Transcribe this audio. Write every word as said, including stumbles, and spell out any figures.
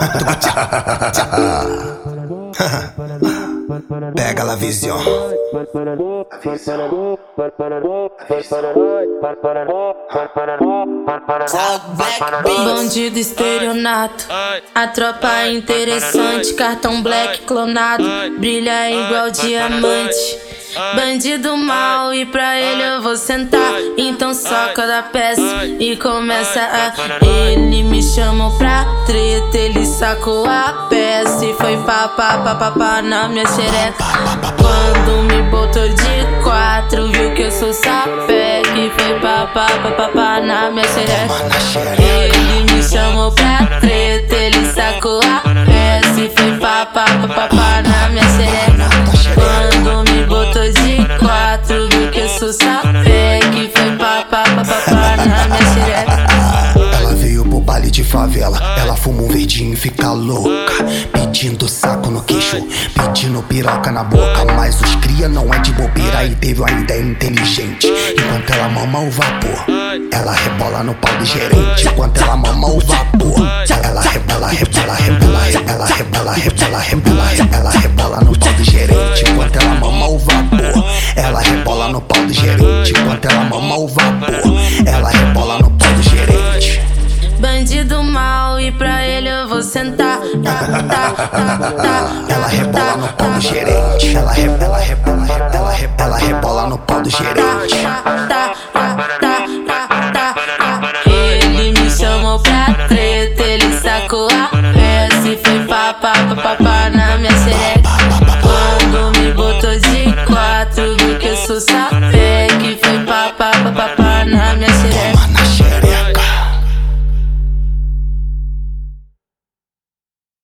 Pega la visão. Bandido estelionato, a tropa é interessante. Cartão black clonado, brilha igual diamante. Bandido mal e pra ele eu vou sentar. Então soca da peça e começa a... Ele me chamou pra treta, ele sacou a peça e foi pá pá pá pá pá na minha xereca. Quando me botou de quatro, viu que eu sou sapé, que foi pá pá pá pá pá na minha xereca. Ele me chamou pra treta, ele sacou a peça e foi pá pá pá pá pá na minha xereca. Quando me botou de quatro, viu que eu sou sapé, que foi pá pá pá pá pá na minha xereca. Ela veio pro baile de favela, ela fuma um verdinho e fica louca, pedindo saco no queixo, pedindo piroca na boca. Mas os cria não é de bobeira e teve uma ideia inteligente. Enquanto ela mama o vapor, ela rebola no pau do gerente. Enquanto ela mama o vapor, ela rebola, rebola, rebola, ela rebola, rebola, rebola, ela rebola no pau do gerente. Enquanto ela mama o vapor, ela rebola no pau do gerente. Enquanto ela mama o vapor, ela rebola no pau do gerente. Bandido mal e pra ele eu vou sentar. Tá, tá, tá, tá. Ela rebola no pau do gerente. Ela rebola, rebola, ela rebola, ela rebola no pau do gerente. Tá, tá,